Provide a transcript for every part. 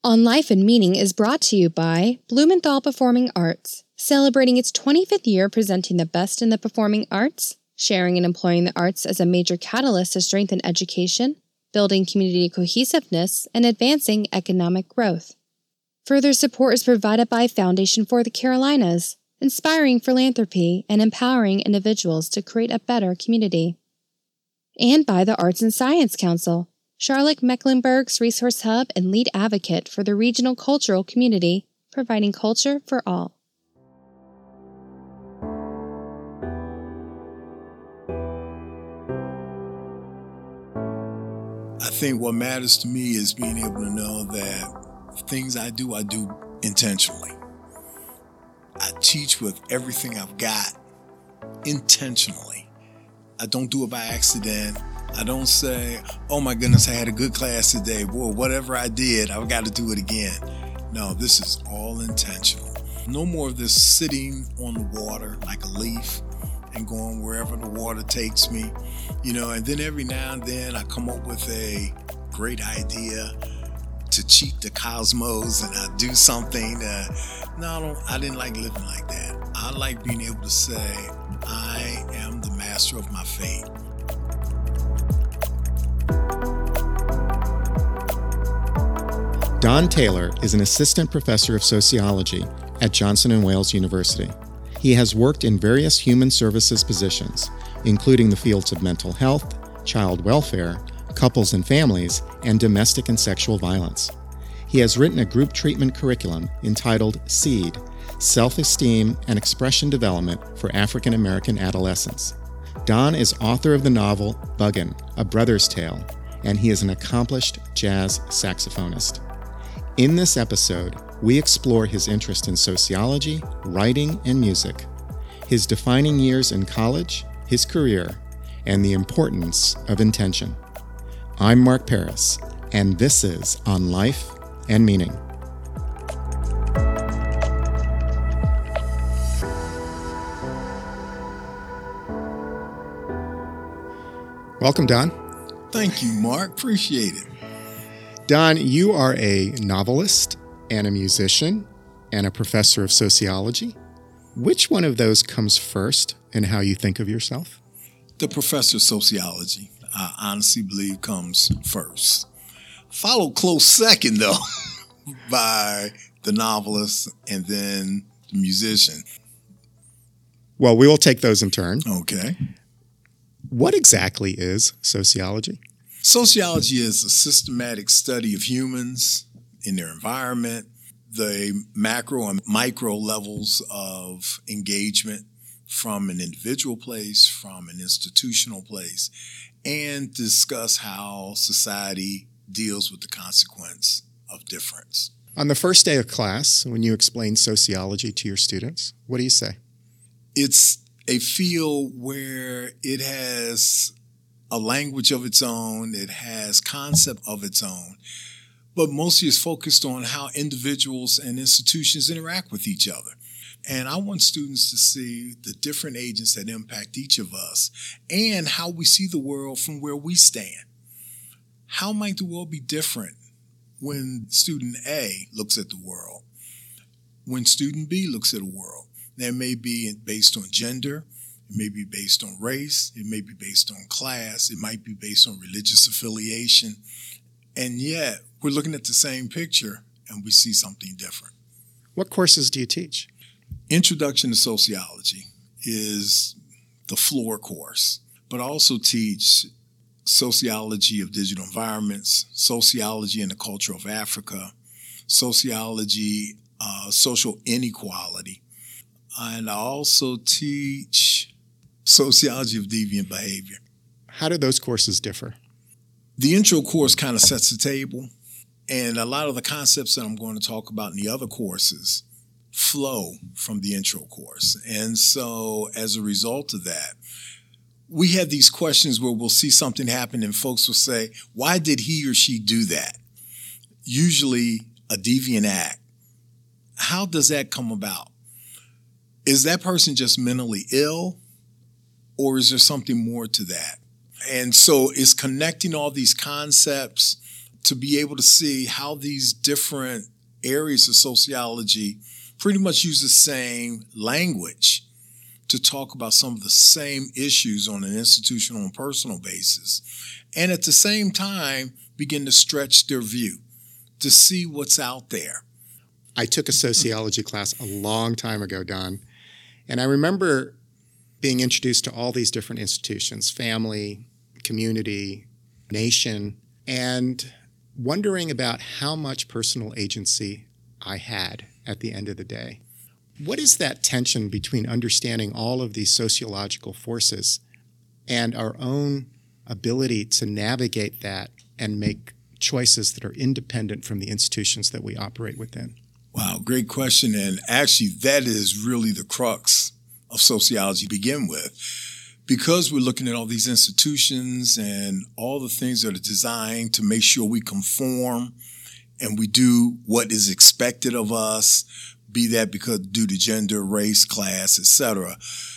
On Life and Meaning is brought to you by Blumenthal Performing Arts, celebrating its 25th year presenting the best in the performing arts, sharing and employing the arts as a major catalyst to strengthen education, building community cohesiveness, and advancing economic growth. Further support is provided by Foundation for the Carolinas, inspiring philanthropy and empowering individuals to create a better community. And by the Arts and Science Council, Charlotte-Mecklenburg's resource hub and lead advocate for the regional cultural community, providing culture for all. I think what matters to me is being able to know that things I do intentionally. I teach with everything I've got intentionally. I don't do it by accident. I don't say, oh my goodness, I had a good class today. Boy, whatever I did, I've got to do it again. No, this is all intentional. No more of this sitting on the water like a leaf and going wherever the water takes me, and then every now and then I come up with a great idea to cheat the cosmos and I do something. I didn't like living like that. I like being able to say, I am the master of my fate. Don Taylor is an assistant professor of sociology at Johnson & Wales University. He has worked in various human services positions, including the fields of mental health, child welfare, couples and families, and domestic and sexual violence. He has written a group treatment curriculum entitled SEED, Self-Esteem and Expression Development for African American Adolescents. Don is author of the novel Buggin', A Brother's Tale, and he is an accomplished jazz saxophonist. In this episode, we explore his interest in sociology, writing, and music, his defining years in college, his career, and the importance of intention. I'm Mark Paris, and this is On Life and Meaning. Welcome, Don. Thank you, Mark. Appreciate it. Don, you are a novelist and a musician and a professor of sociology. Which one of those comes first in how you think of yourself? The professor of sociology, I honestly believe, comes first. Followed close second, though, by the novelist and then the musician. Well, we will take those in turn. Okay. What exactly is sociology? Sociology is a systematic study of humans in their environment, the macro and micro levels of engagement from an individual place, from an institutional place, and discuss how society deals with the consequence of difference. On the first day of class, when you explain sociology to your students, what do you say? It's a field where it has a language of its own, it has concept of its own, but mostly is focused on how individuals and institutions interact with each other. And I want students to see the different agents that impact each of us and how we see the world from where we stand. How might the world be different when student A looks at the world, when student B looks at the world? That may be based on gender, it may be based on race, it may be based on class, it might be based on religious affiliation, and yet we're looking at the same picture and we see something different. What courses do you teach? Introduction to Sociology is the floor course, but I also teach sociology of digital environments, sociology and the culture of Africa, sociology, social inequality, and I also teach sociology of deviant behavior. How do those courses differ? The intro course kind of sets the table, and a lot of the concepts that I'm going to talk about in the other courses flow from the intro course. And so as a result of that, we have these questions where we'll see something happen and folks will say, why did he or she do that? Usually a deviant act. How does that come about? Is that person just mentally ill, or is there something more to that? And so it's connecting all these concepts, to be able to see how these different areas of sociology pretty much use the same language to talk about some of the same issues on an institutional and personal basis, and at the same time begin to stretch their view to see what's out there. I took a sociology class a long time ago, Don, and I remember being introduced to all these different institutions, family, community, nation, and wondering about how much personal agency I had at the end of the day. What is that tension between understanding all of these sociological forces and our own ability to navigate that and make choices that are independent from the institutions that we operate within? Wow, great question. And actually, that is really the crux of sociology to begin with. Because we're looking at all these institutions and all the things that are designed to make sure we conform and we do what is expected of us, be that because due to gender, race, class, etc.,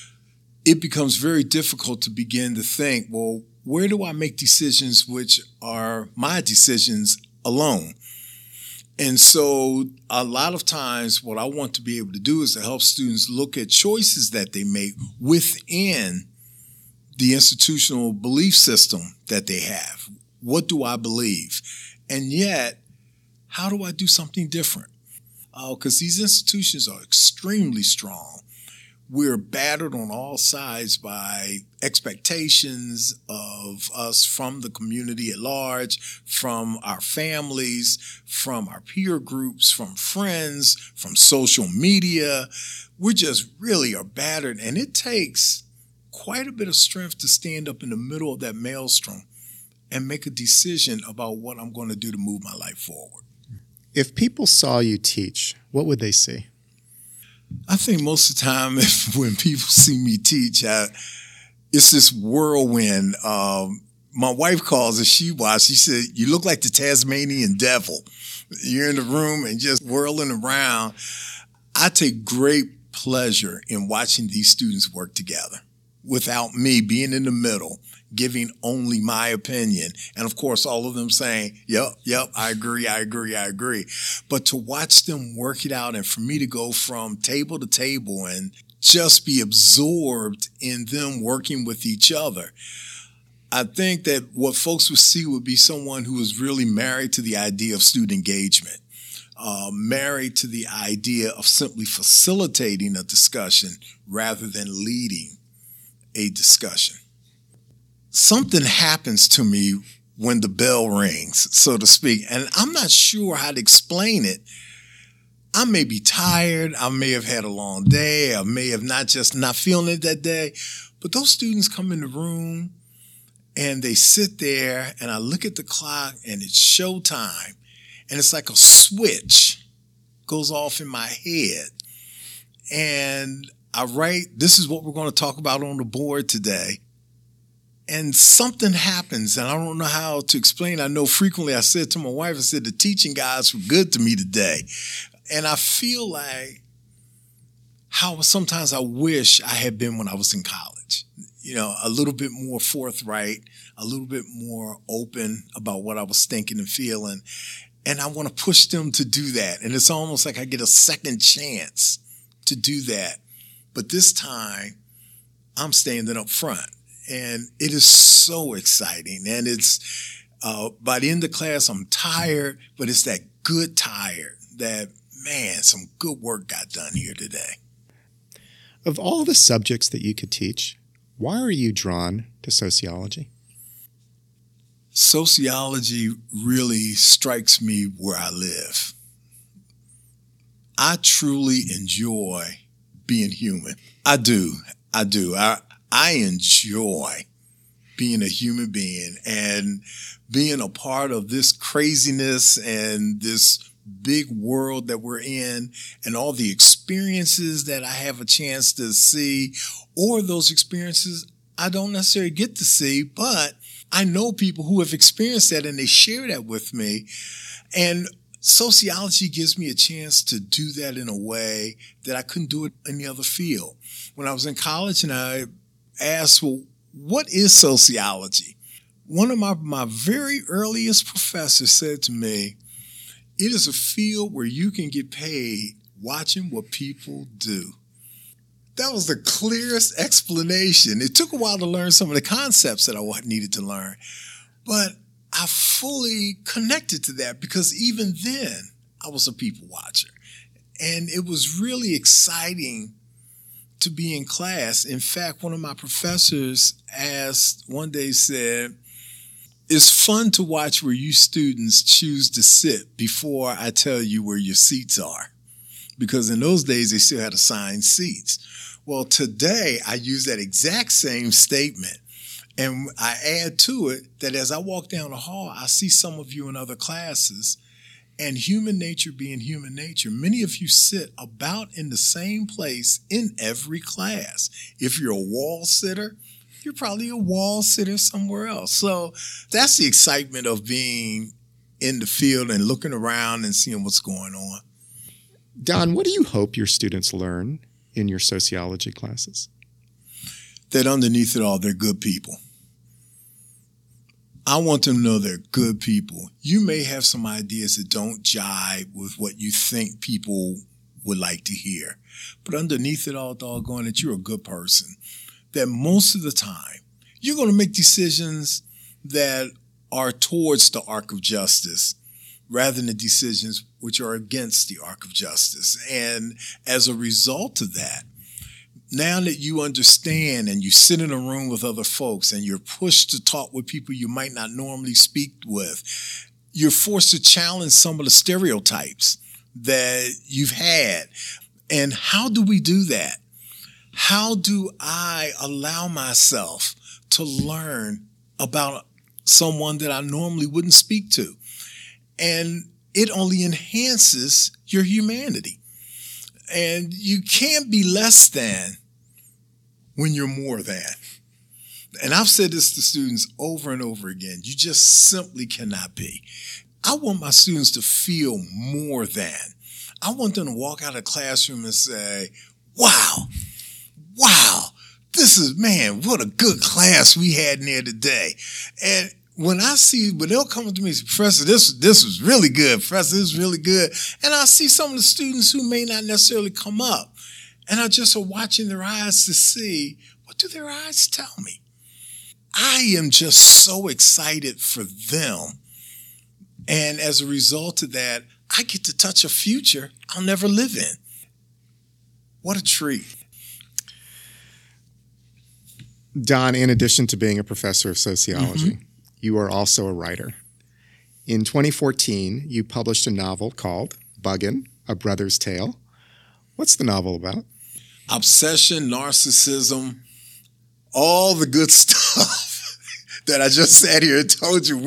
it becomes very difficult to begin to think, well, where do I make decisions which are my decisions alone? And so a lot of times what I want to be able to do is to help students look at choices that they make within the institutional belief system that they have. What do I believe? And yet, how do I do something different? Because these institutions are extremely strong. We're battered on all sides by expectations of us from the community at large, from our families, from our peer groups, from friends, from social media. We just really are battered, and it takes quite a bit of strength to stand up in the middle of that maelstrom and make a decision about what I'm going to do to move my life forward. If people saw you teach, what would they see? I think most of the time when people see me teach, it's this whirlwind. My wife calls it, she said, you look like the Tasmanian devil. You're in the room and just whirling around. I take great pleasure in watching these students work together without me being in the middle, giving only my opinion. And of course, all of them saying, yep, I agree. But to watch them work it out and for me to go from table to table and just be absorbed in them working with each other, I think that what folks would see would be someone who is really married to the idea of student engagement, married to the idea of simply facilitating a discussion rather than leading a discussion. Something happens to me when the bell rings, so to speak, and I'm not sure how to explain it. I may be tired. I may have had a long day. I may have not feeling it that day. But those students come in the room and they sit there and I look at the clock and it's showtime. And it's like a switch goes off in my head. And I write, this is what we're going to talk about on the board today. And something happens, and I don't know how to explain. I know frequently I said to my wife, I said, the teaching guys were good to me today. And I feel like how sometimes I wish I had been when I was in college. You know, a little bit more forthright, a little bit more open about what I was thinking and feeling. And I want to push them to do that. And it's almost like I get a second chance to do that. But this time, I'm standing up front. And it is so exciting. And it's, by the end of class, I'm tired, but it's that good tired that, man, some good work got done here today. Of all the subjects that you could teach, why are you drawn to sociology? Sociology really strikes me where I live. I truly enjoy being human. I do. I enjoy being a human being and being a part of this craziness and this big world that we're in and all the experiences that I have a chance to see, or those experiences I don't necessarily get to see, but I know people who have experienced that and they share that with me. And sociology gives me a chance to do that in a way that I couldn't do it in any other field. When I was in college and I asked, well, what is sociology? One of my very earliest professors said to me, it is a field where you can get paid watching what people do. That was the clearest explanation. It took a while to learn some of the concepts that I needed to learn, but I fully connected to that because even then I was a people watcher. And it was really exciting to be in class. In fact, one of my professors one day said, it's fun to watch where you students choose to sit before I tell you where your seats are. Because in those days, they still had assigned seats. Well, today, I use that exact same statement. And I add to it that as I walk down the hall, I see some of you in other classes. And human nature being human nature, many of you sit about in the same place in every class. If you're a wall sitter, you're probably a wall sitter somewhere else. So that's the excitement of being in the field and looking around and seeing what's going on. Don, what do you hope your students learn in your sociology classes? That underneath it all, they're good people. I want them to know they're good people. You may have some ideas that don't jive with what you think people would like to hear. But underneath it all, doggone it, you're a good person. That most of the time, you're going to make decisions that are towards the arc of justice rather than the decisions which are against the arc of justice. And as a result of that, now that you understand and you sit in a room with other folks and you're pushed to talk with people you might not normally speak with, you're forced to challenge some of the stereotypes that you've had. And how do we do that? How do I allow myself to learn about someone that I normally wouldn't speak to? And it only enhances your humanity. And you can't be less than when you're more than. And I've said this to students over and over again. You just simply cannot be. I want my students to feel more than. I want them to walk out of the classroom and say, wow, what a good class we had in there today. And when they'll come up to me and say, Professor, this was really good. Professor, this was really good. And I see some of the students who may not necessarily come up. And I just are watching their eyes to see, what do their eyes tell me? I am just so excited for them. And as a result of that, I get to touch a future I'll never live in. What a treat. Don, in addition to being a professor of sociology, you are also a writer. In 2014, you published a novel called Buggin', A Brother's Tale. What's the novel about? Obsession, narcissism, all the good stuff that I just sat here and told you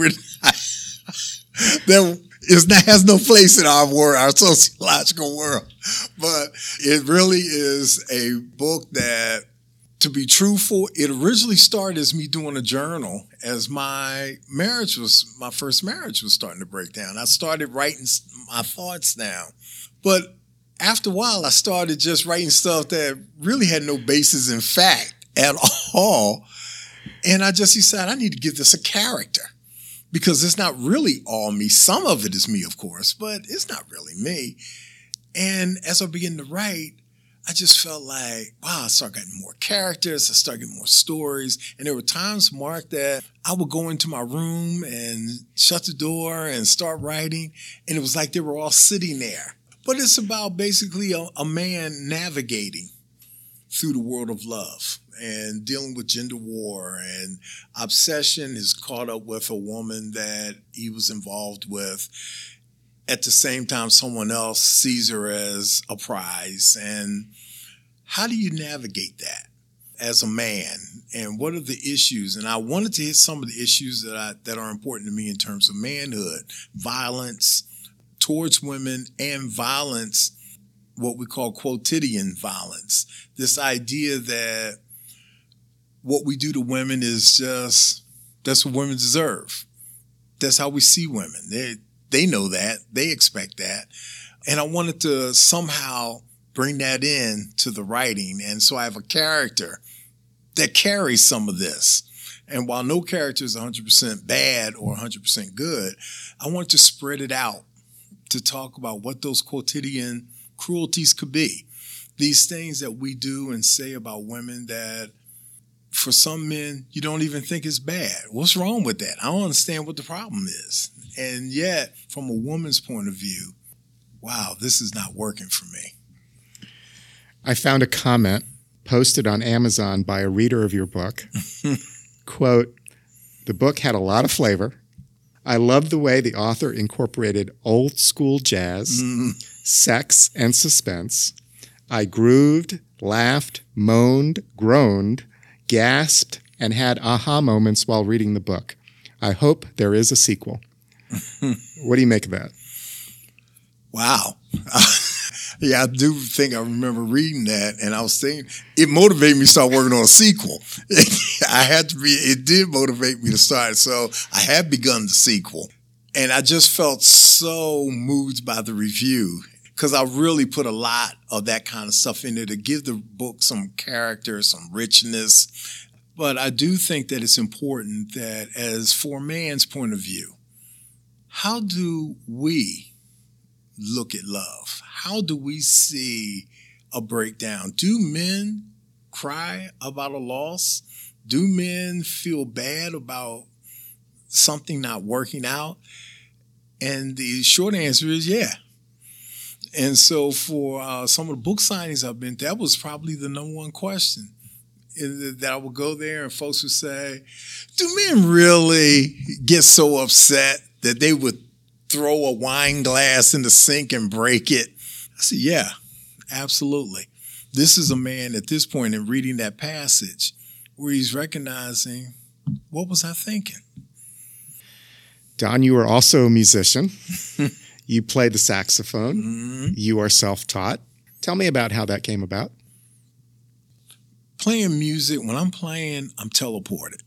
has no place in our world, our sociological world. But it really is a book that, to be truthful, it originally started as me doing a journal as my first marriage was starting to break down. I started writing my thoughts down. But after a while, I started just writing stuff that really had no basis in fact at all. And I just decided I need to give this a character because it's not really all me. Some of it is me, of course, but it's not really me. And as I began to write, I just felt like, wow, I started getting more characters. I started getting more stories. And there were times, Mark, that I would go into my room and shut the door and start writing. And it was like they were all sitting there. But it's about basically a man navigating through the world of love and dealing with gender war, and obsession is caught up with a woman that he was involved with. At the same time, someone else sees her as a prize. And how do you navigate that as a man? And what are the issues? And I wanted to hit some of the issues that are important to me in terms of manhood, violence towards women, and violence, what we call quotidian violence. This idea that what we do to women is that's what women deserve. That's how we see women. They know that. They expect that. And I wanted to somehow bring that in to the writing. And so I have a character that carries some of this. And while no character is 100% bad or 100% good, I want to spread it out to talk about what those quotidian cruelties could be. These things that we do and say about women that for some men, you don't even think is bad. What's wrong with that? I don't understand what the problem is. And yet, from a woman's point of view, wow, this is not working for me. I found a comment posted on Amazon by a reader of your book. Quote, "The book had a lot of flavor. I loved the way the author incorporated old school jazz, sex, and suspense. I grooved, laughed, moaned, groaned, gasped, and had aha moments while reading the book. I hope there is a sequel." What do you make of that? Wow. Yeah, I do think I remember reading that, and I was thinking it motivated me to start working on a sequel. It did motivate me to start, so I have begun the sequel. And I just felt so moved by the review because I really put a lot of that kind of stuff in there to give the book some character, some richness. But I do think that it's important that as for a man's point of view, how do we look at love? How do we see a breakdown? Do men cry about a loss? Do men feel bad about something not working out? And the short answer is yeah. And so for some of the book signings I've been to, that was probably the number one question. That I would go there and folks would say, do men really get so upset that they would throw a wine glass in the sink and break it? I said, yeah, absolutely. This is a man at this point in reading that passage where he's recognizing, what was I thinking? Don, you are also a musician. You play the saxophone. Mm-hmm. You are self-taught. Tell me about how that came about. Playing music, when I'm playing, I'm teleported.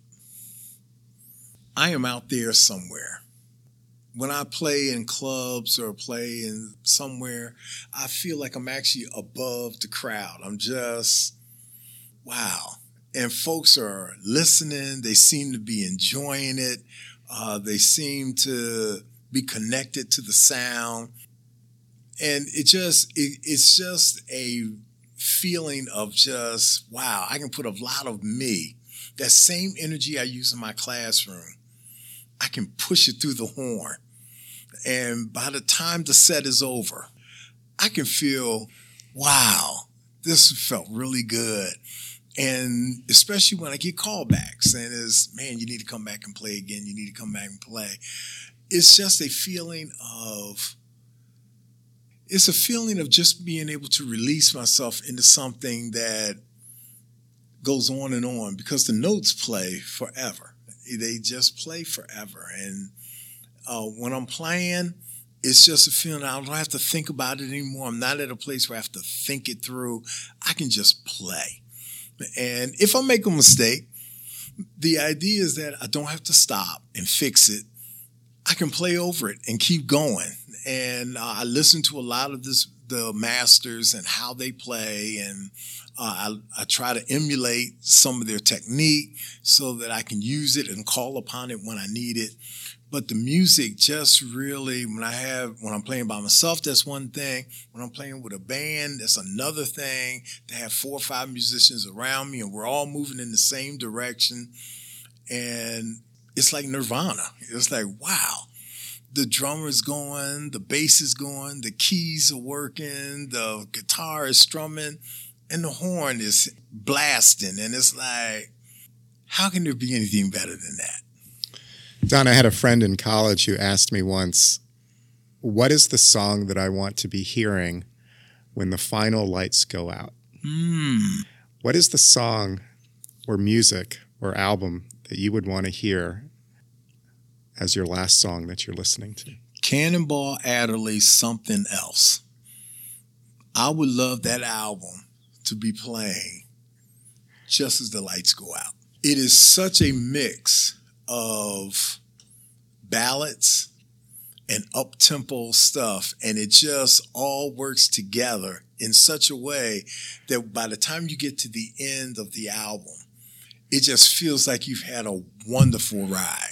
I am out there somewhere. When I play in clubs or play in somewhere, I feel like I'm actually above the crowd. I'm just, wow. And folks are listening. They seem to be enjoying it. They seem to be connected to the sound. And it's just a feeling of just, wow, I can put a lot of me, that same energy I use in my classroom, I can push it through the horn. And by the time the set is over, I can feel, wow, this felt really good. And especially when I get callbacks and it's, man, you need to come back and play again. You need to come back and play. It's just a feeling of, it's a feeling of just being able to release myself into something that goes on because the notes play forever. They just play forever. And when I'm playing, it's just a feeling I don't have to think about it anymore. I'm not at a place where I have to think it through. I can just play. And if I make a mistake, the idea is that I don't have to stop and fix it. I can play over it and keep going. And I listen to a lot of the masters and how they play, and I try to emulate some of their technique so that I can use it and call upon it when I need it. But the music just really, when I'm playing by myself, that's one thing. When I'm playing with a band, that's another thing. To have 4 or 5 musicians around me and we're all moving in the same direction. And it's like nirvana. It's like, wow, the drummer is going, the bass is going, the keys are working, the guitar is strumming, and the horn is blasting. And it's like, how can there be anything better than that? Don, I had a friend in college who asked me once, what is the song that I want to be hearing when the final lights go out? What is the song or music or album that you would want to hear as your last song that you're listening to? Cannonball Adderley's Something Else. I would love that album to be playing just as the lights go out. It is such a mix of ballads and up-tempo stuff, and it just all works together in such a way that by the time you get to the end of the album, it just feels like you've had a wonderful ride.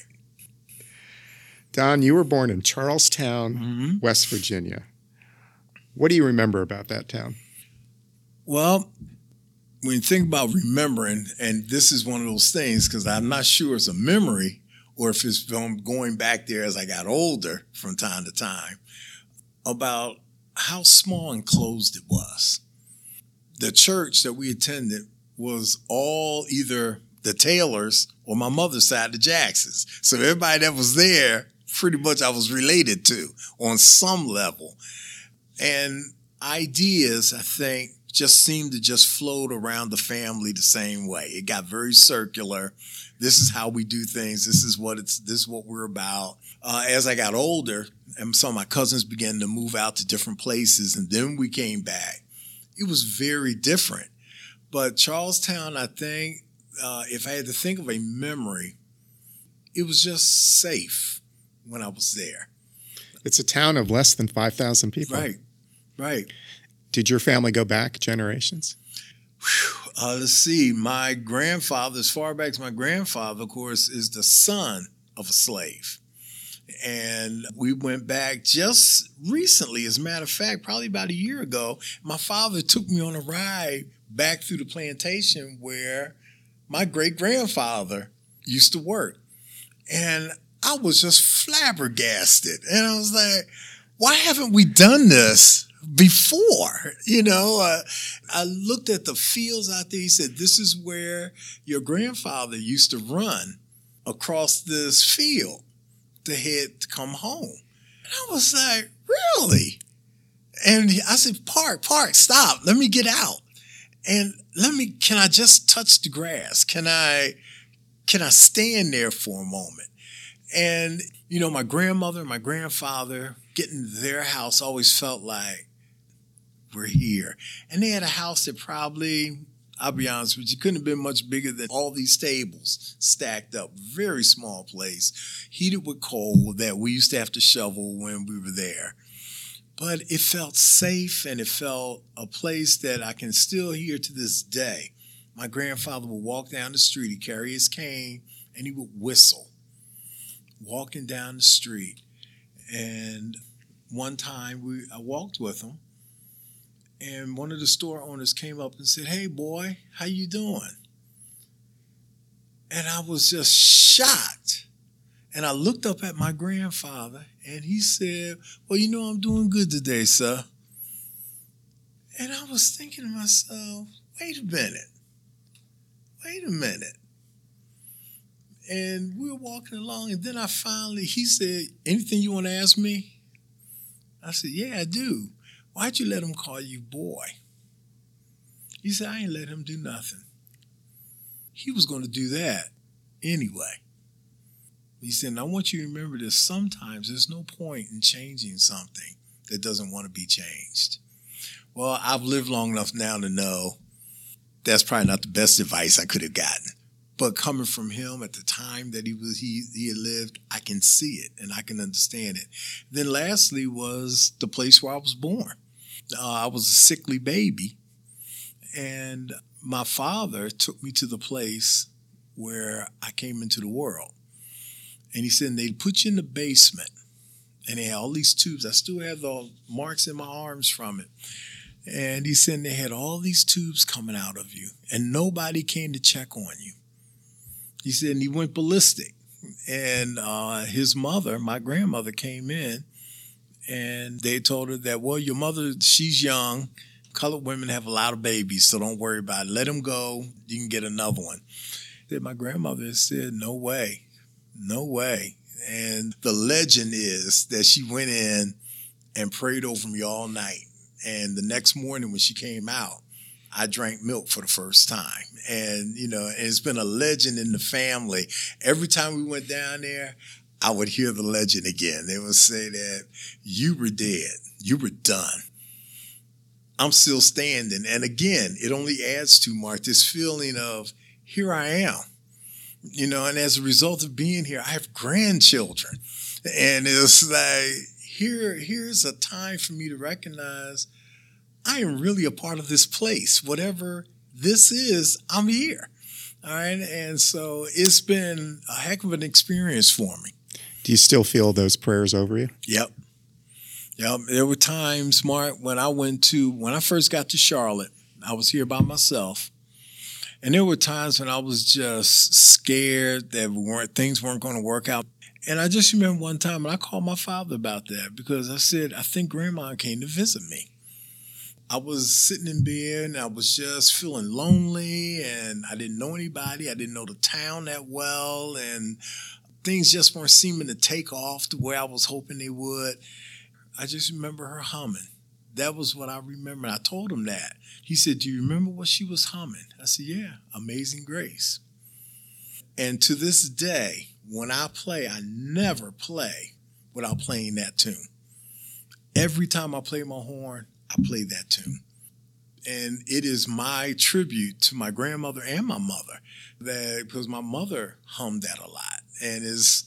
Don, you were born in Charlestown, West Virginia. What do you remember about that town? Well, when you think about remembering, and this is one of those things, because I'm not sure it's a memory or if it's from going back there as I got older from time to time, about how small and closed it was. The church that we attended was all either the Taylors or my mother's side, the Jacksons. So everybody that was there, pretty much I was related to on some level. And ideas, I think, just seemed to just float around the family the same way. It got very circular. This is how we do things. This is what we're about. As I got older, and some of my cousins began to move out to different places, and then we came back. It was very different. But Charlestown, I think, if I had to think of a memory, it was just safe when I was there. It's a town of less than 5,000 people. Right. Did your family go back generations? Let's see. My grandfather, as far back as my grandfather, of course, is the son of a slave. And we went back just recently. As a matter of fact, probably about a year ago, my father took me on a ride back through the plantation where my great-grandfather used to work. And I was just flabbergasted. And I was like, why haven't we done this before? I looked at the fields out there. He said, this is where your grandfather used to run across this field to come home. And I was like, really? And I said, park, stop. Let me get out. And can I just touch the grass? Can I stand there for a moment? And, my grandmother and my grandfather getting to their house always felt like we're here. And they had a house that probably, I'll be honest with you, couldn't have been much bigger than all these tables stacked up. Very small place, heated with coal that we used to have to shovel when we were there. But it felt safe, and it felt a place that I can still hear to this day. My grandfather would walk down the street, he'd carry his cane, and he would whistle, walking down the street. And one time I walked with him, and one of the store owners came up and said, "Hey, boy, how you doing?" And I was just shocked. And I looked up at my grandfather, and he said, "Well, I'm doing good today, sir." And I was thinking to myself, wait a minute. And we were walking along, and then he said, "Anything you want to ask me?" I said, "Yeah, I do. Why'd you let him call you boy?" He said, "I ain't let him do nothing. He was going to do that anyway." He said, "And I want you to remember this. Sometimes there's no point in changing something that doesn't want to be changed." Well, I've lived long enough now to know that's probably not the best advice I could have gotten. But coming from him at the time that he had lived, I can see it and I can understand it. Then lastly was the place where I was born. I was a sickly baby, and my father took me to the place where I came into the world. And he said, they put you in the basement, and they had all these tubes. I still have the marks in my arms from it. And he said they had all these tubes coming out of you, and nobody came to check on you. He said, and he went ballistic. And his mother, my grandmother, came in, and they told her that, well, your mother, she's young. Colored women have a lot of babies, so don't worry about it. Let them go. You can get another one. Then my grandmother said, no way. And the legend is that she went in and prayed over me all night. And the next morning when she came out, I drank milk for the first time. And, it's been a legend in the family. Every time we went down there, I would hear the legend again. They would say that you were dead. You were done. I'm still standing. And again, it only adds to, Mark, this feeling of here I am. And as a result of being here, I have grandchildren. And it's like, here's a time for me to recognize I am really a part of this place. Whatever this is, I'm here. All right. And so it's been a heck of an experience for me. Do you still feel those prayers over you? Yep. There were times, Mark, when I first got to Charlotte, I was here by myself. And there were times when I was just scared that things weren't going to work out. And I just remember one time when I called my father about that because I said, I think Grandma came to visit me. I was sitting in bed and I was just feeling lonely and I didn't know anybody. I didn't know the town that well and things just weren't seeming to take off the way I was hoping they would. I just remember her humming. That was what I remember. I told him that. He said, do you remember what she was humming? I said, yeah, Amazing Grace. And to this day, when I play, I never play without playing that tune. Every time I play my horn, I play that tune. And it is my tribute to my grandmother and my mother, because my mother hummed that a lot. And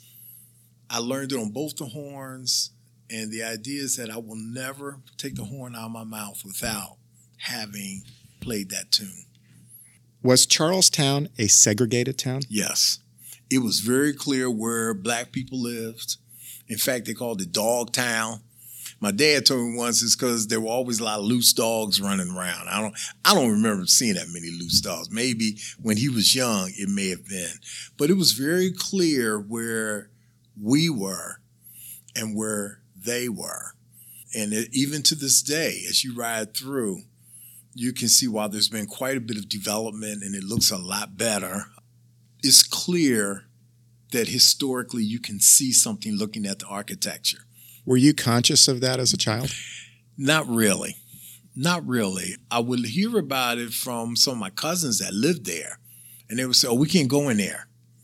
I learned it on both the horns. And the idea is that I will never take the horn out of my mouth without having played that tune. Was Charlestown a segregated town? Yes. It was very clear where black people lived. In fact, they called it Dog Town. My dad told me once it's because there were always a lot of loose dogs running around. I don't remember seeing that many loose dogs. Maybe when he was young, it may have been. But it was very clear where we were and where they were. And even to this day, as you ride through, you can see while there's been quite a bit of development and it looks a lot better, it's clear that historically you can see something looking at the architecture. Were you conscious of that as a child? Not really. Not really. I would hear about it from some of my cousins that lived there. And they would say, oh, we can't go in there.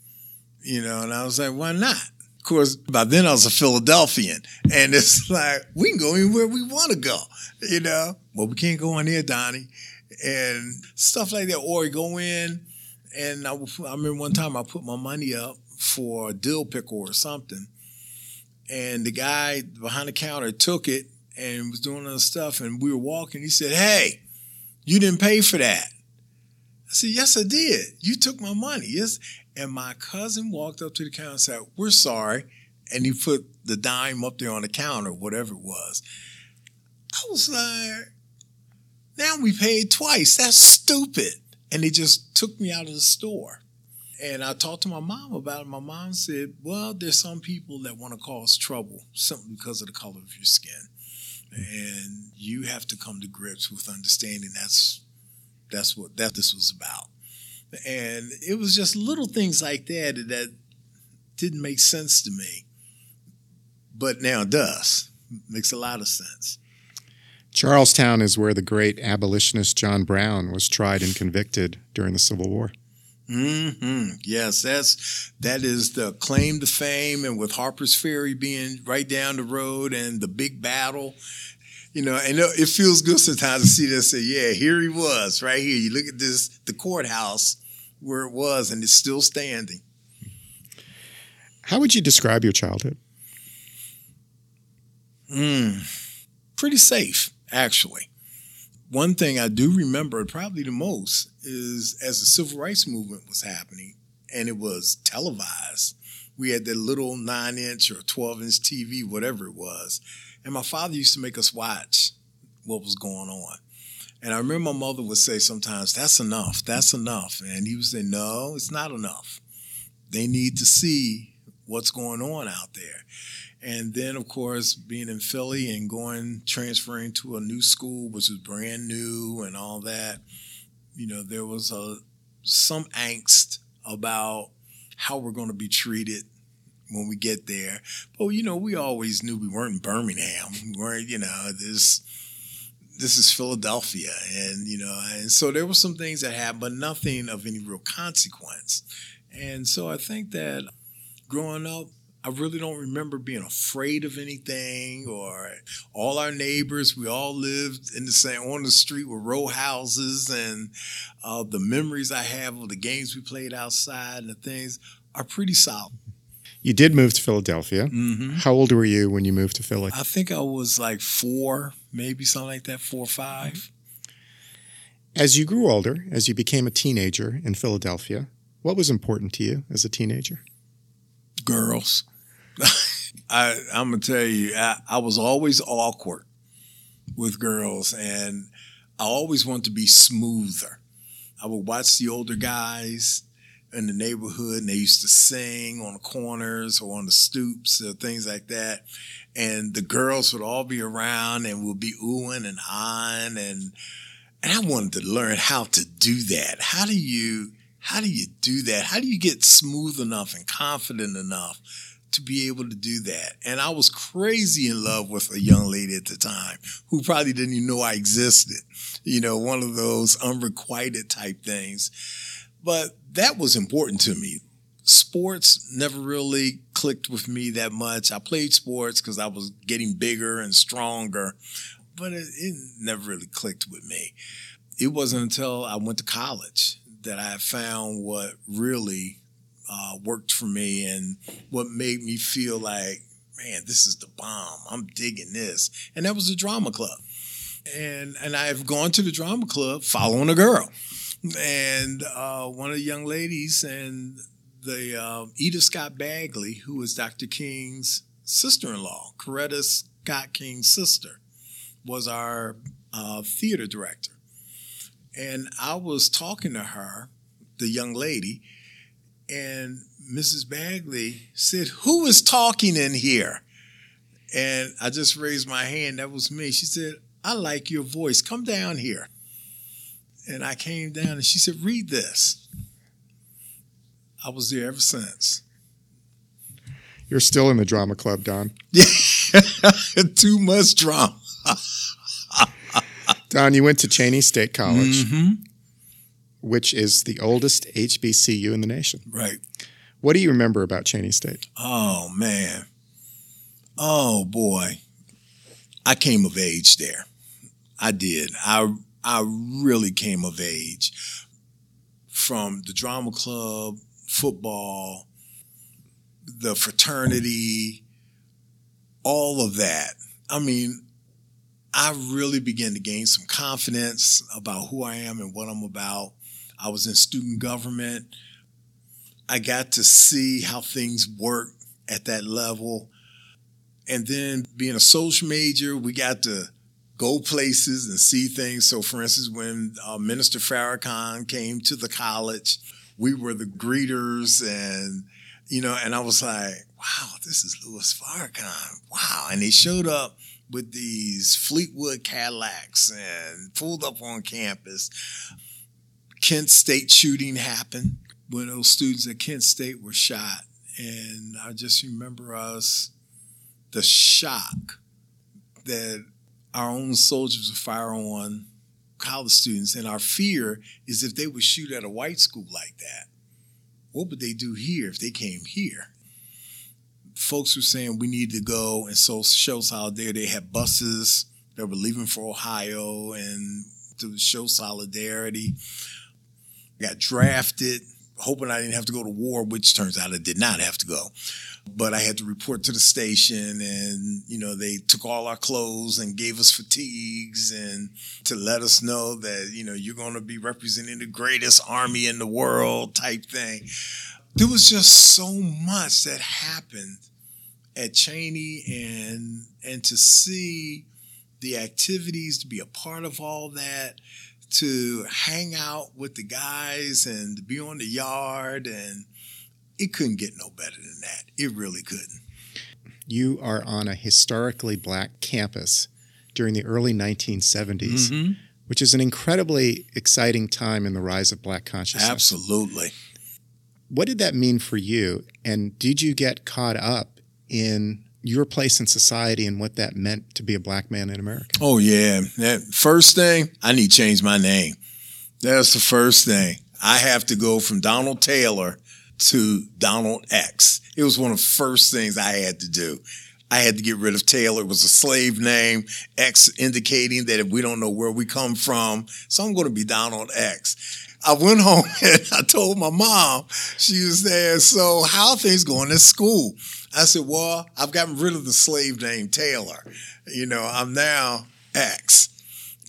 And I was like, why not? Of course, by then I was a Philadelphian. And it's like, we can go anywhere we want to go, Well, we can't go in there, Donnie. And stuff like that. Or go in, and I remember one time I put my money up for a dill pickle or something. And the guy behind the counter took it and was doing other stuff. And we were walking. He said, hey, you didn't pay for that. I said, yes, I did. You took my money. Yes. And my cousin walked up to the counter and said, we're sorry. And he put the dime up there on the counter, whatever it was. I was like, now we paid twice. That's stupid. And they just took me out of the store. And I talked to my mom about it. My mom said, well, there's some people that want to cause trouble simply because of the color of your skin. And you have to come to grips with understanding that's what this was about. And it was just little things like that didn't make sense to me. But now it does. It makes a lot of sense. Charlestown is where the great abolitionist John Brown was tried and convicted during the Civil War. Mm-hmm. Yes, that is the claim to fame, and with Harper's Ferry being right down the road and the big battle, and it feels good sometimes to see this. Say, yeah, here he was, right here. You look at the courthouse where it was, and it's still standing. How would you describe your childhood? Pretty safe, actually. One thing I do remember probably the most is as the civil rights movement was happening and it was televised, we had that little 9-inch or 12-inch TV, whatever it was. And my father used to make us watch what was going on. And I remember my mother would say sometimes, that's enough. And he would say, no, it's not enough. They need to see what's going on out there. And then, of course, being in Philly and transferring to a new school, which was brand new and all that, there was some angst about how we're going to be treated when we get there. But, we always knew we weren't in Birmingham. We weren't, this is Philadelphia. And so there were some things that happened, but nothing of any real consequence. And so I think that growing up, I really don't remember being afraid of anything, or all our neighbors. We all lived on the street with row houses, and the memories I have of the games we played outside and the things are pretty solid. You did move to Philadelphia. Mm-hmm. How old were you when you moved to Philly? I think I was like 4, maybe something like that, 4 or 5. As you grew older, as you became a teenager in Philadelphia, What was important to you as a teenager? Girls. I'm going to tell you, I was always awkward with girls, and I always wanted to be smoother. I would watch the older guys in the neighborhood, and they used to sing on the corners or on the stoops or things like that. And the girls would all be around and would be oohing and ahhing, and I wanted to learn how to do that. How do you do that? How do you get smooth enough and confident enough to be able to do that? And I was crazy in love with a young lady at the time who probably didn't even know I existed. You know, one of those unrequited type things. But that was important to me. Sports never really clicked with me that much. I played sports because I was getting bigger and stronger, but it never really clicked with me. It wasn't until I went to college that I found what really worked for me and what made me feel like, man, this is the bomb. I'm digging this. And that was the drama club. And I've gone to the drama club following a girl. And one of the young ladies, and the Edith Scott Bagley, who was Dr. King's sister-in-law, Coretta Scott King's sister, was our theater director. And I was talking to her, the young lady, and Mrs. Bagley said, "Who is talking in here?" And I just raised my hand. That was me. She said, "I like your voice. Come down here." And I came down and she said, "Read this." I was there ever since. You're still in the drama club, Don. Yeah, too much drama. Don, you went to Cheyney State College, which is the oldest HBCU in the nation. Right. What do you remember about Cheyney State? Oh, man. Oh, boy. I came of age there. I did. I really came of age. From the drama club, football, the fraternity, all of that. I mean, I really began to gain some confidence about who I am and what I'm about. I was in student government. I got to see how things work at that level. And then being a social major, we got to go places and see things. So, for instance, when Minister Farrakhan came to the college, we were the greeters, and, you know, and I was like, wow, this is Louis Farrakhan. Wow. And they showed up with these Fleetwood Cadillacs and pulled up on campus. Kent State shooting happened when those students at Kent State were shot. And I just remember the shock that our own soldiers would fire on college students. And our fear is if they would shoot at a white school like that, what would they do here if they came here? Folks were saying we need to go and show solidarity. They had buses that were leaving for Ohio and to show solidarity. Got drafted, hoping I didn't have to go to war, which turns out I did not have to go. But I had to report to the station, and, you know, they took all our clothes and gave us fatigues and to let us know that, you know, you're going to be representing the greatest army in the world type thing. There was just so much that happened at Cheyney, and to see the activities, to be a part of all that, to hang out with the guys and to be on the yard, and it couldn't get no better than that. It really couldn't. You are on a historically black campus during the early 1970s, which is an incredibly exciting time in the rise of black consciousness. Absolutely. What did that mean for you? And did you get caught up in your place in society and what that meant to be a black man in America? Oh, yeah. That first thing, I need to change my name. That's the first thing. I have to go from Donald Taylor to Donald X. It was one of the first things I had to do. I had to get rid of Taylor. It was a slave name. X indicating that if we don't know where we come from, so I'm going to be Donald X. I went home and I told my mom, she was there, so how are things going at school? I said, well, I've gotten rid of the slave name Taylor. You know, I'm now X.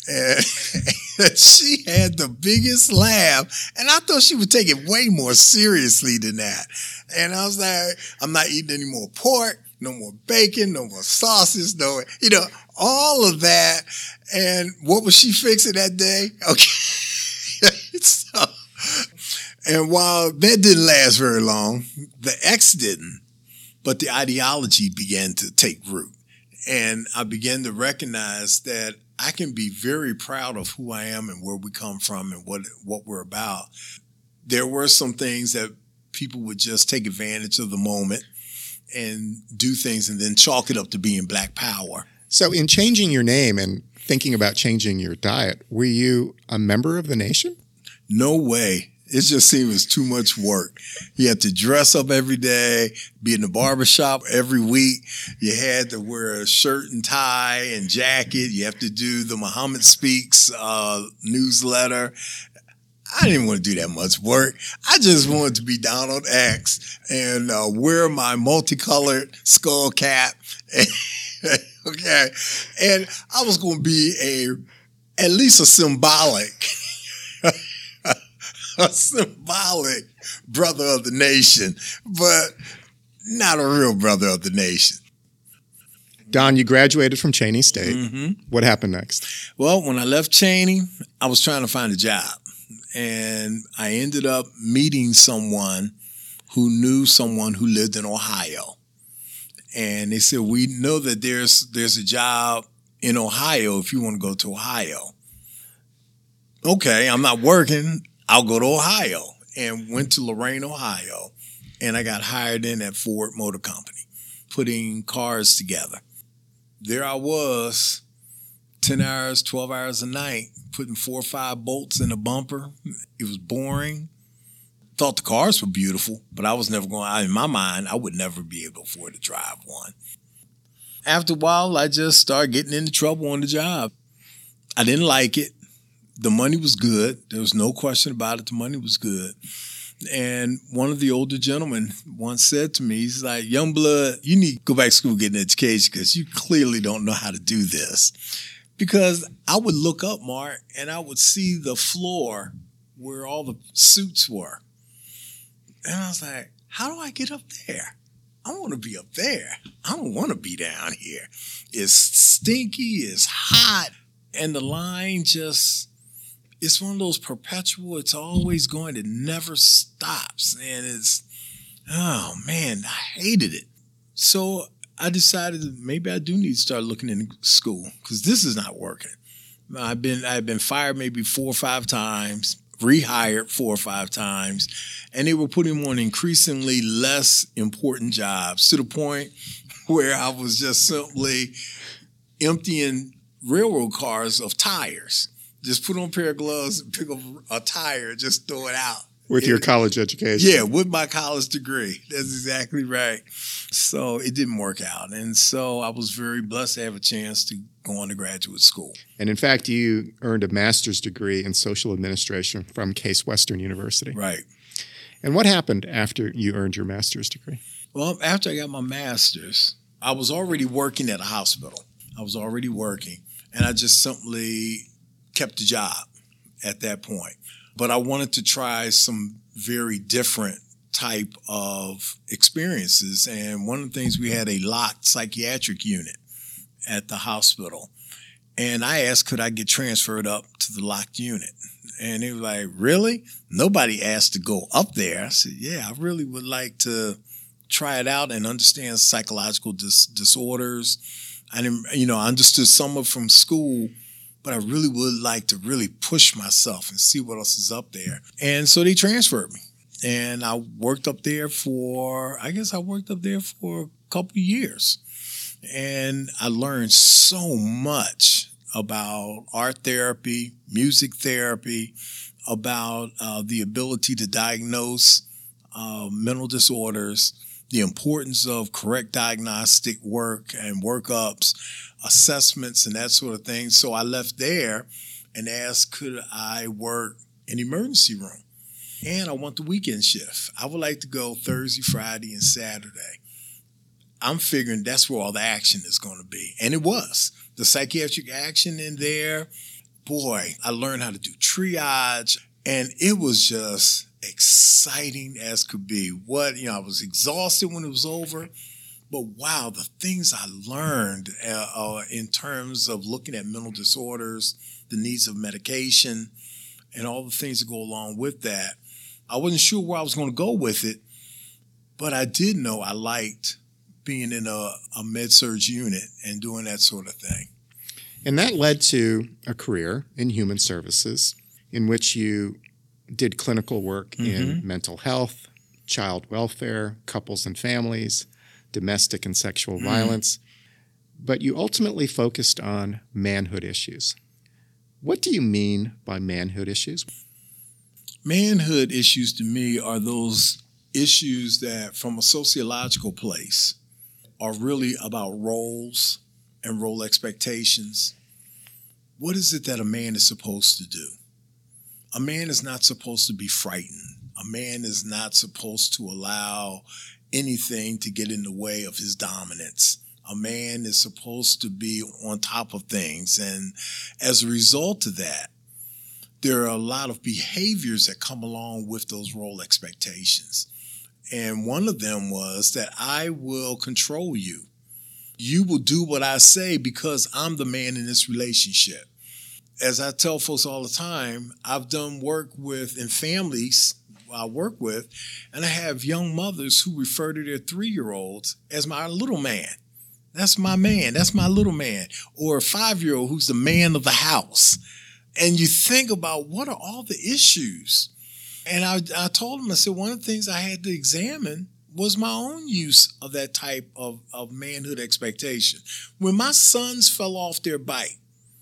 And she had the biggest laugh. And I thought she would take it way more seriously than that. And I was like, I'm not eating any more pork, no more bacon, no more sausage, all of that. And what was she fixing that day? Okay. And while that didn't last very long, the ex didn't, but the ideology began to take root. And I began to recognize that I can be very proud of who I am and where we come from and what we're about. There were some things that people would just take advantage of the moment and do things and then chalk it up to being Black power. So in changing your name and thinking about changing your diet, were you a member of the Nation? No way. It just seemed it was too much work. You had to dress up every day, be in the barbershop every week. You had to wear a shirt and tie and jacket. You have to do the Muhammad Speaks newsletter. I didn't want to do that much work. I just wanted to be Donald X and wear my multicolored skull cap. Okay. And I was going to be at least a symbolic brother of the nation, but not a real brother of the nation. Don, you graduated from Cheyney State. Mm-hmm. What happened next? Well, when I left Cheyney, I was trying to find a job. And I ended up meeting someone who knew someone who lived in Ohio. And they said, we know that there's a job in Ohio if you want to go to Ohio. Okay, I'm not working. I'll go to Ohio. And went to Lorain, Ohio. And I got hired in at Ford Motor Company, putting cars together. There I was, 10 hours, 12 hours a night, putting 4 or 5 bolts in a bumper. It was boring. Thought the cars were beautiful, but I was never going, in my mind, I would never be able to afford to drive one. After a while, I just started getting into trouble on the job. I didn't like it. The money was good. There was no question about it. The money was good. And one of the older gentlemen once said to me, he's like, young blood, you need to go back to school and get an education because you clearly don't know how to do this. Because I would look up, Mark, and I would see the floor where all the suits were. And I was like, how do I get up there? I want to be up there. I don't want to be down here. It's stinky, it's hot, and the line just, it's one of those perpetual, it's always going, it never stops. And it's, oh man, I hated it. So I decided that maybe I do need to start looking into school because this is not working. I've been fired maybe 4 or 5 times, rehired 4 or 5 times, and they were putting me on increasingly less important jobs to the point where I was just simply emptying railroad cars of tires. Just put on a pair of gloves, pick up a tire, just throw it out. With your college education. Yeah, with my college degree. That's exactly right. So it didn't work out. And so I was very blessed to have a chance to go on to graduate school. And in fact, you earned a master's degree in social administration from Case Western University. Right. And what happened after you earned your master's degree? Well, after I got my master's, I was already working at a hospital. I was already working. And I just simply kept the job at that point. But I wanted to try some very different type of experiences. And one of the things, we had a locked psychiatric unit at the hospital. And I asked, could I get transferred up to the locked unit? And they were like, really? Nobody asked to go up there. I said, yeah, I really would like to try it out and understand psychological disorders. I understood some of from school, but I really would like to really push myself and see what else is up there. And so they transferred me. And I worked up there for a couple of years. And I learned so much about art therapy, music therapy, about the ability to diagnose mental disorders, the importance of correct diagnostic work and workups, assessments and that sort of thing. So I left there and asked, could I work in the emergency room? And I want the weekend shift. I would like to go Thursday, Friday, and Saturday. I'm figuring that's where all the action is going to be. And it was. The psychiatric action in there, boy, I learned how to do triage, and it was just exciting as could be. I was exhausted when it was over, but wow, the things I learned in terms of looking at mental disorders, the needs of medication, and all the things that go along with that. I wasn't sure where I was going to go with it, but I did know I liked being in a med-surg unit and doing that sort of thing. And that led to a career in human services in which you did clinical work in mental health, child welfare, couples and families, domestic and sexual violence, but you ultimately focused on manhood issues. What do you mean by manhood issues? Manhood issues to me are those issues that, from a sociological place, are really about roles and role expectations. What is it that a man is supposed to do? A man is not supposed to be frightened. A man is not supposed to allow anything to get in the way of his dominance. A man is supposed to be on top of things. And as a result of that, there are a lot of behaviors that come along with those role expectations. And one of them was that I will control you. You will do what I say because I'm the man in this relationship. As I tell folks all the time, I've done work in families I work with, and I have young mothers who refer to their 3-year-olds as my little man. That's my man. That's my little man. Or a 5-year-old who's the man of the house. And you think about what are all the issues? And I told him, I said, one of the things I had to examine was my own use of that type of manhood expectation. When my sons fell off their bike,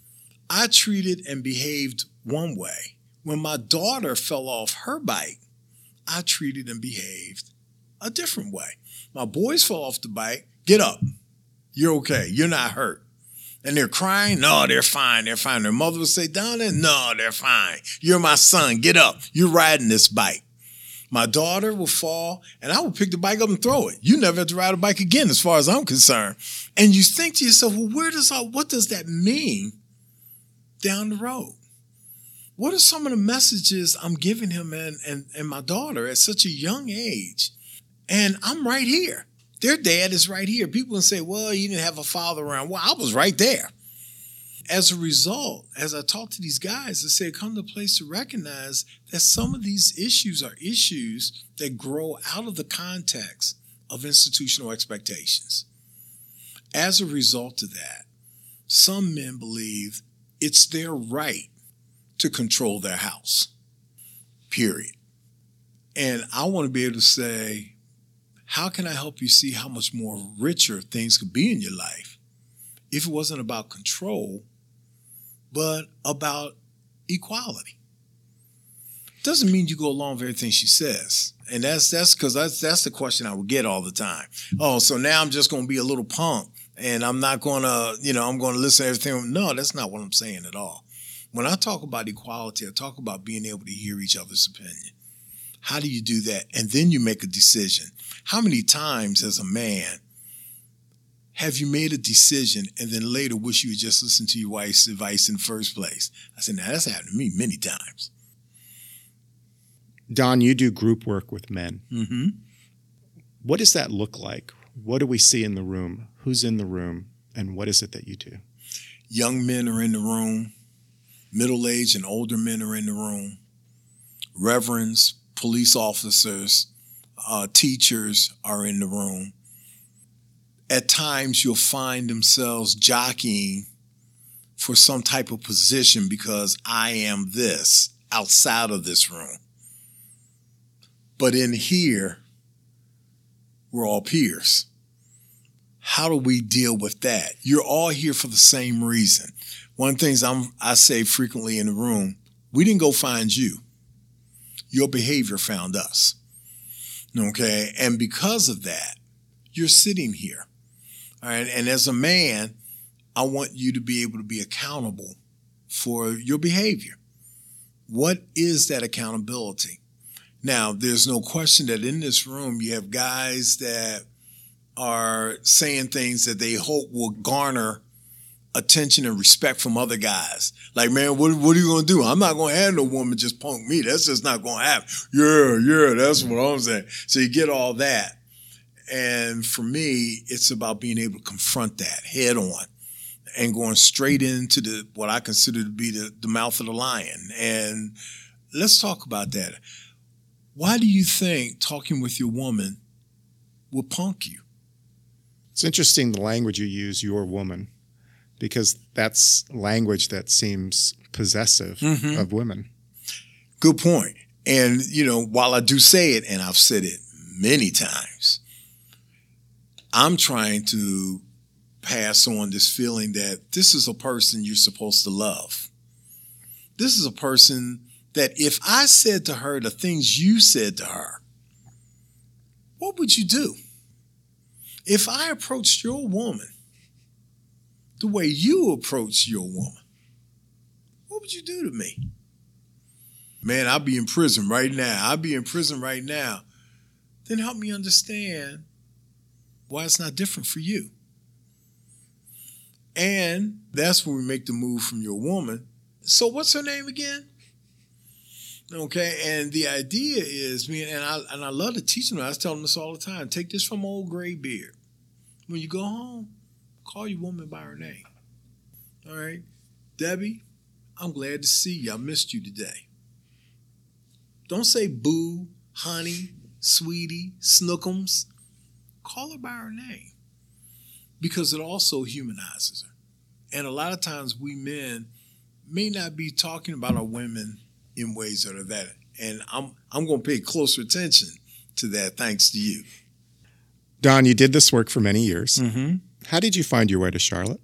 I treated and behaved one way. When my daughter fell off her bike, I treated and behaved a different way. My boys fell off the bike, get up. You're okay. You're not hurt. And they're crying. No, they're fine. They're fine. Their mother would say, down there, no, they're fine. You're my son. Get up. You're riding this bike. My daughter will fall, and I will pick the bike up and throw it. You never have to ride a bike again, as far as I'm concerned. And you think to yourself, well, what does that mean down the road? What are some of the messages I'm giving him and my daughter at such a young age? And I'm right here. Their dad is right here. People can say, well, you didn't have a father around. Well, I was right there. As a result, as I talk to these guys, I say, come to a place to recognize that some of these issues are issues that grow out of the context of institutional expectations. As a result of that, some men believe it's their right to control their house, period. And I want to be able to say, how can I help you see how much more richer things could be in your life if it wasn't about control, but about equality? Doesn't mean you go along with everything she says. And that's because that's the question I would get all the time. Oh, so now I'm just going to be a little punk and I'm not going to, I'm going to listen to everything. No, that's not what I'm saying at all. When I talk about equality, I talk about being able to hear each other's opinion. How do you do that? And then you make a decision. How many times as a man have you made a decision and then later wish you had just listened to your wife's advice in the first place? I said, now that's happened to me many times. Don, you do group work with men. Mm-hmm. What does that look like? What do we see in the room? Who's in the room? And what is it that you do? Young men are in the room. Middle-aged and older men are in the room. Reverends, police officers, teachers are in the room. At times, you'll find themselves jockeying for some type of position because I am this outside of this room. But in here, we're all peers. How do we deal with that? You're all here for the same reason. One of the things I say frequently in the room, we didn't go find you. Your behavior found us. Okay? And because of that, you're sitting here. All right? And as a man, I want you to be able to be accountable for your behavior. What is that accountability? Now, there's no question that in this room, you have guys that are saying things that they hope will garner attention and respect from other guys. Like, man, what are you going to do? I'm not going to have no woman just punk me. That's just not going to happen. Yeah, that's what I'm saying. So you get all that. And for me, it's about being able to confront that head on and going straight into what I consider to be the mouth of the lion. And let's talk about that. Why do you think talking with your woman will punk you? It's interesting the language you use, your woman, because that's language that seems possessive of women. Good point. And, while I do say it, and I've said it many times, I'm trying to pass on this feeling that this is a person you're supposed to love. This is a person that if I said to her the things you said to her, what would you do? If I approached your woman the way you approach your woman, what would you do to me? Man, I'll be in prison right now. Then help me understand why it's not different for you. And that's when we make the move from your woman. So what's her name again? Okay, and the idea is, I love to teach them. I tell them this all the time. Take this from old Gray Beard. When you go home, call your woman by her name. All right, Debbie, I'm glad to see you. I missed you today. Don't say boo, honey, sweetie, snookums. Call her by her name because it also humanizes her. And a lot of times we men may not be talking about our women in ways that are that. And I'm going to pay closer attention to that thanks to you. Don, you did this work for many years. Mm-hmm. How did you find your way to Charlotte?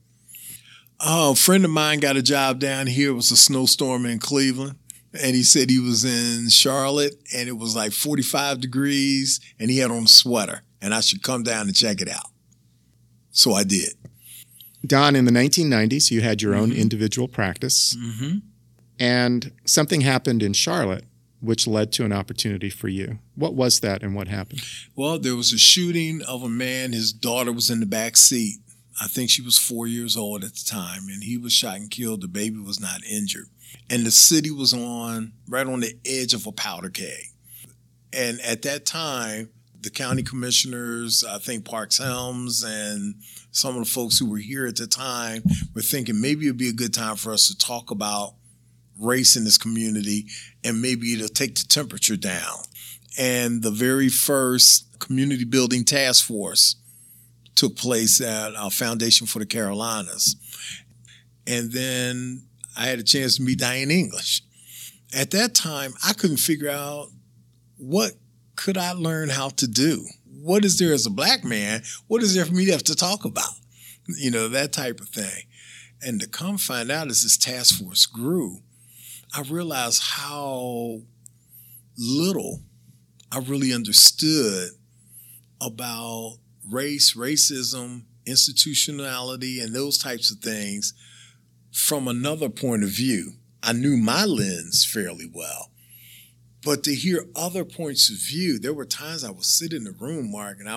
A friend of mine got a job down here. It was a snowstorm in Cleveland. And he said he was in Charlotte and it was like 45 degrees and he had on a sweater and I should come down and check it out. So I did. Don, in the 1990s, you had your own individual practice. Mm-hmm. And something happened in Charlotte, which led to an opportunity for you. What was that and what happened? Well, there was a shooting of a man. His daughter was in the back seat. I think she was 4 years old at the time, and he was shot and killed. The baby was not injured. And the city was right on the edge of a powder keg. And at that time, the county commissioners, I think Parks Helms and some of the folks who were here at the time were thinking maybe it'd be a good time for us to talk about race in this community and maybe it'll take the temperature down. And the very first community building task force took place at our Foundation for the Carolinas. And then I had a chance to meet Diane English. At that time, I couldn't figure out what could I learn how to do? What is there as a black man? What is there for me to have to talk about? That type of thing. And to come find out as this task force grew, I realized how little I really understood about race, racism, institutionality, and those types of things from another point of view. I knew my lens fairly well. But to hear other points of view, there were times I would sit in the room, Mark, and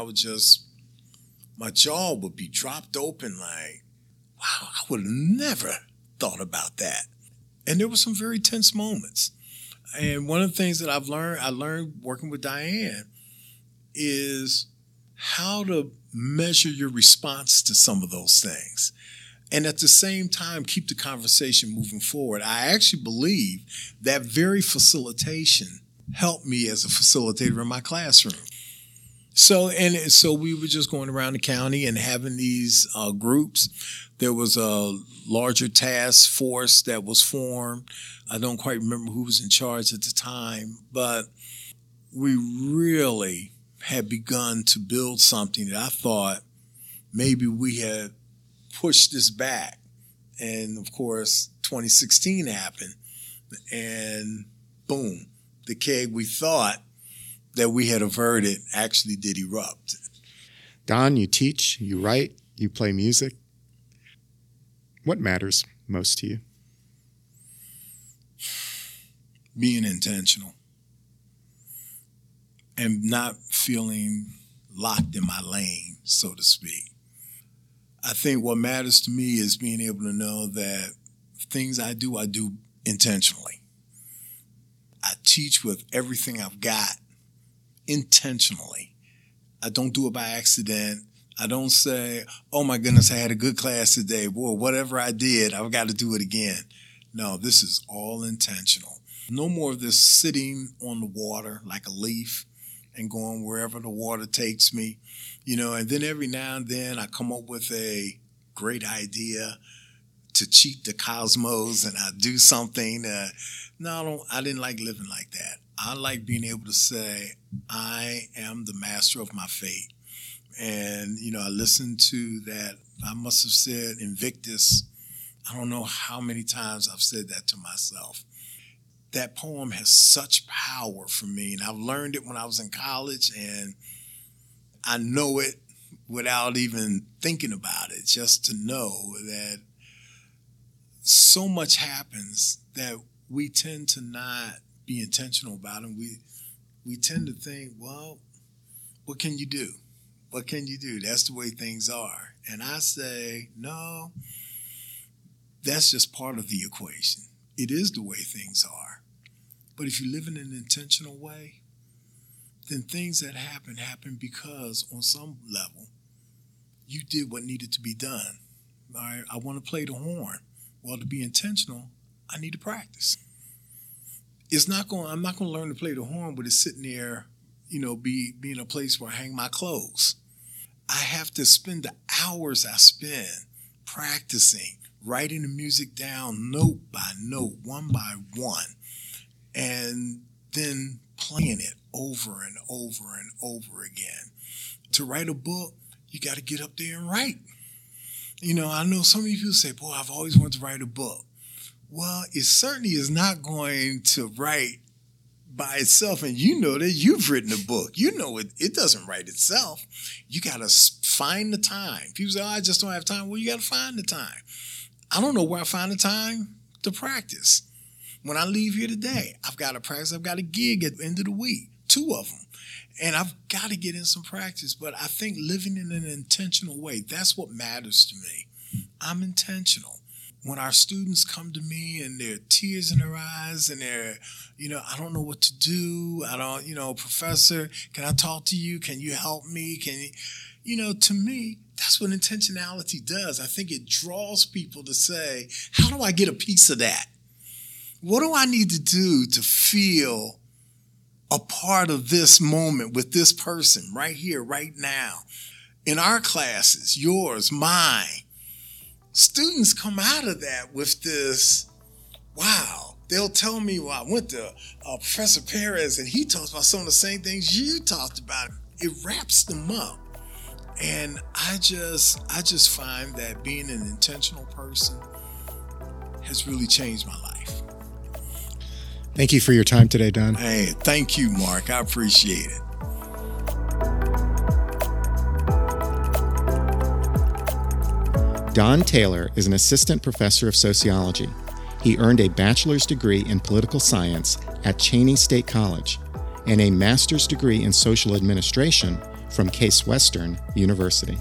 my jaw would be dropped open like, wow, I would have never thought about that. And there were some very tense moments. And one of the things that I learned working with Diane is how to measure your response to some of those things. And at the same time, keep the conversation moving forward. I actually believe that very facilitation helped me as a facilitator in my classroom. So we were just going around the county and having these groups. There was a larger task force that was formed. I don't quite remember who was in charge at the time, but we really had begun to build something that I thought maybe we had pushed this back. And of course, 2016 happened and boom, the keg we thought that we had averted actually did erupt. Don, you teach, you write, you play music. What matters most to you? Being intentional and not feeling locked in my lane, so to speak. I think what matters to me is being able to know that things I do intentionally. I teach with everything I've got intentionally. I don't do it by accident. I don't say, oh my goodness, I had a good class today. Boy, whatever I did, I've got to do it again. No, this is all intentional. No more of this sitting on the water like a leaf and going wherever the water takes me, and then every now and then I come up with a great idea to cheat the cosmos and I do something. No, I didn't like living like that. I like being able to say, I am the master of my fate. And, I listened to that. I must have said Invictus. I don't know how many times I've said that to myself. That poem has such power for me. And I've learned it when I was in college, and I know it without even thinking about it, just to know that so much happens that we tend to not be intentional about it. We tend to think, well, what can you do? What can you do? That's the way things are. And I say, no, that's just part of the equation. It is the way things are. But if you live in an intentional way, then things that happen because on some level, you did what needed to be done. All right, I want to play the horn. Well, to be intentional, I need to practice. I'm not going to learn to play the horn with it sitting there, be in a place where I hang my clothes. I have to spend the hours I spend practicing, writing the music down note by note, one by one, and then playing it over and over and over again. To write a book, you got to get up there and write. I know some of you people say, boy, I've always wanted to write a book. Well, it certainly is not going to write by itself. And you know that you've written a book. You know it doesn't write itself. You got to find the time. People say, oh, I just don't have time. Well, you got to find the time. I don't know where I find the time to practice. When I leave here today, I've got to practice. I've got a gig at the end of the week, 2 of them. And I've got to get in some practice. But I think living in an intentional way, that's what matters to me. I'm intentional. When our students come to me and there are tears in their eyes and they're, I don't know what to do. I don't, professor, can I talk to you? Can you help me? To me, that's what intentionality does. I think it draws people to say, how do I get a piece of that? What do I need to do to feel a part of this moment with this person right here, right now? In our classes, yours, mine, students come out of that with this, wow. They'll tell me, well, I went to Professor Perez and he talks about some of the same things you talked about. It wraps them up. And I just find that being an intentional person has really changed my life. Thank you for your time today, Don. Hey, thank you, Mark. I appreciate it. Don Taylor is an assistant professor of sociology. He earned a bachelor's degree in political science at Cheyney State College and a master's degree in social administration from Case Western University.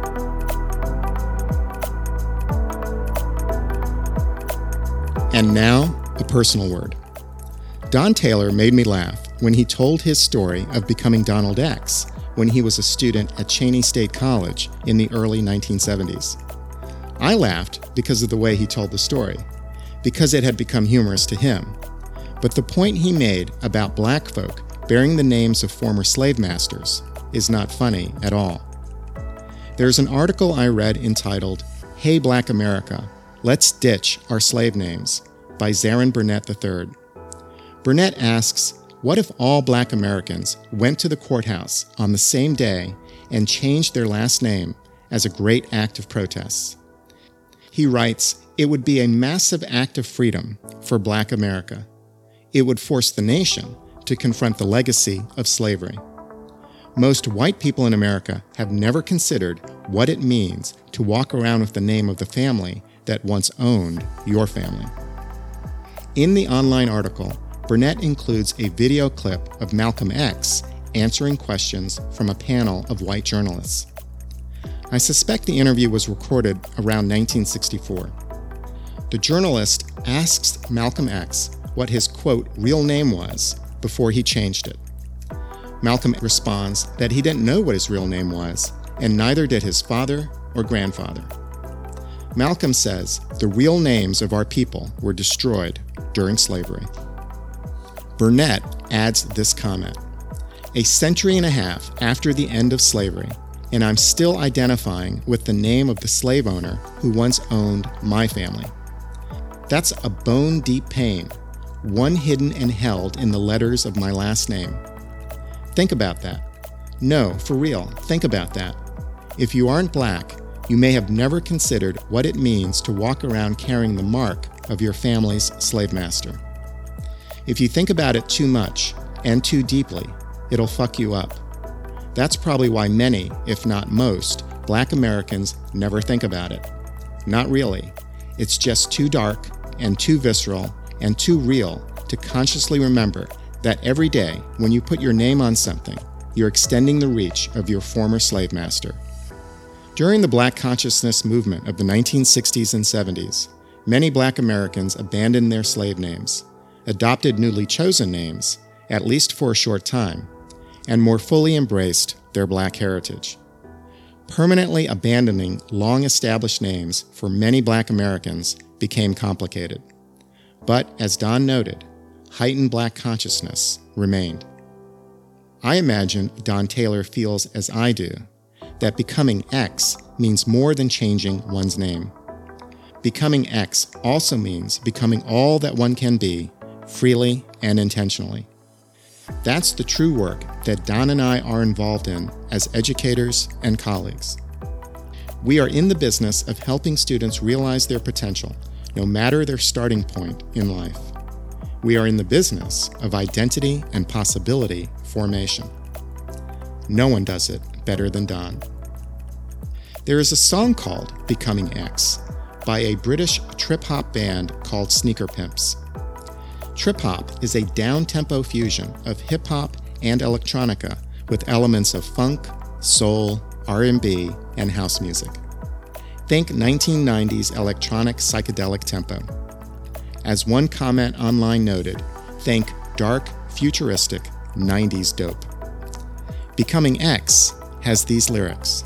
And now, a personal word. Don Taylor made me laugh when he told his story of becoming Donald X when he was a student at Cheyney State College in the early 1970s. I laughed because of the way he told the story, because it had become humorous to him. But the point he made about black folk bearing the names of former slave masters is not funny at all. There's an article I read entitled, Hey Black America, Let's Ditch Our Slave Names, by Zarin Burnett III. Burnett asks, what if all black Americans went to the courthouse on the same day and changed their last name as a great act of protest? He writes, it would be a massive act of freedom for black America. It would force the nation to confront the legacy of slavery. Most white people in America have never considered what it means to walk around with the name of the family that once owned your family. In the online article, Burnett includes a video clip of Malcolm X answering questions from a panel of white journalists. I suspect the interview was recorded around 1964. The journalist asks Malcolm X what his, quote, real name was before he changed it. Malcolm responds that he didn't know what his real name was, and neither did his father or grandfather. Malcolm says the real names of our people were destroyed during slavery. Burnett adds this comment: a century and a half after the end of slavery, and I'm still identifying with the name of the slave owner who once owned my family. That's a bone-deep pain, one hidden and held in the letters of my last name. Think about that. No, for real, think about that. If you aren't Black, you may have never considered what it means to walk around carrying the mark of your family's slave master. If you think about it too much and too deeply, it'll fuck you up. That's probably why many, if not most, Black Americans never think about it. Not really. It's just too dark and too visceral and too real to consciously remember that every day when you put your name on something, you're extending the reach of your former slave master. During the Black consciousness movement of the 1960s and 70s, many Black Americans abandoned their slave names, adopted newly chosen names, at least for a short time, and more fully embraced their Black heritage. Permanently abandoning long-established names for many Black Americans became complicated. But, as Don noted, heightened Black consciousness remained. I imagine Don Taylor feels as I do, that becoming X means more than changing one's name. Becoming X also means becoming all that one can be, freely and intentionally. That's the true work that Don and I are involved in as educators and colleagues. We are in the business of helping students realize their potential, no matter their starting point in life. We are in the business of identity and possibility formation. No one does it better than Don. There is a song called Becoming X by a British trip-hop band called Sneaker Pimps. Trip-hop is a down-tempo fusion of hip-hop and electronica with elements of funk, soul, R&B, and house music. Think 1990s electronic psychedelic tempo. As one comment online noted, think dark, futuristic, 90s dope. Becoming X has these lyrics.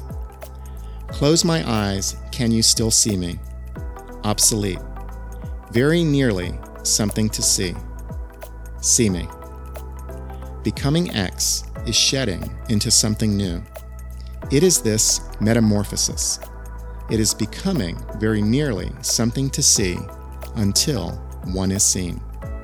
Close my eyes, can you still see me? Obsolete. Very nearly something to see. See me. Becoming X is shedding into something new. It is this metamorphosis. It is becoming very nearly something to see until one is seen.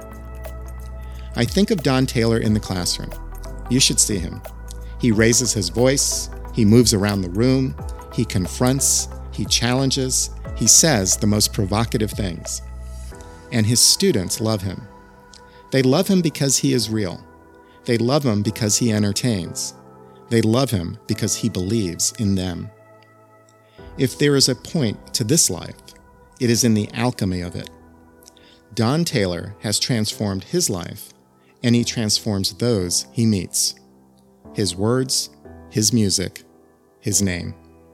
I think of Don Taylor in the classroom. You should see him. He raises his voice, he moves around the room, he confronts, he challenges, he says the most provocative things. And his students love him. They love him because he is real. They love him because he entertains. They love him because he believes in them. If there is a point to this life, it is in the alchemy of it. Don Taylor has transformed his life, and he transforms those he meets. His words, his music, his name.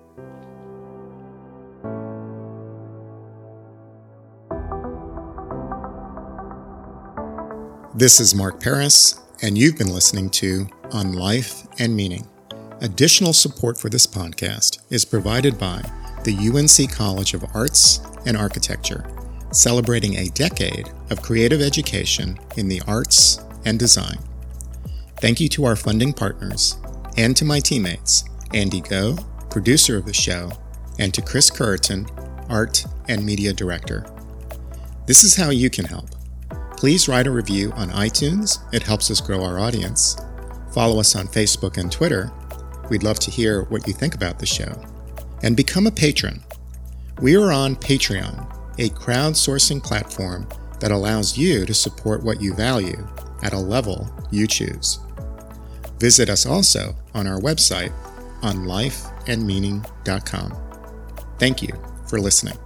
This is Mark Paris, and you've been listening to On Life and Meaning. Additional support for this podcast is provided by the UNC College of Arts and Architecture, celebrating a decade of creative education in the arts and design. Thank you to our funding partners, and to my teammates, Andy Go, producer of the show, and to Chris Curriton, Art and Media Director. This is how you can help. Please write a review on iTunes. It helps us grow our audience. Follow us on Facebook and Twitter. We'd love to hear what you think about the show. And become a patron. We are on Patreon, a crowdsourcing platform that allows you to support what you value at a level you choose. Visit us also on our website, onlifeandmeaning.com. Thank you for listening.